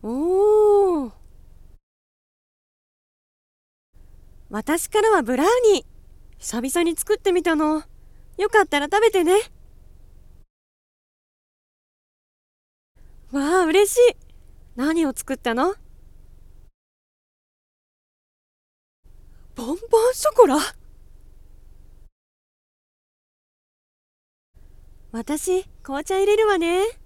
おー。私からはブラウニー。久々に作ってみたの。よかったら食べてね。わあ、嬉しい。何を作ったの？ボンボンショコラ？私、紅茶入れるわね。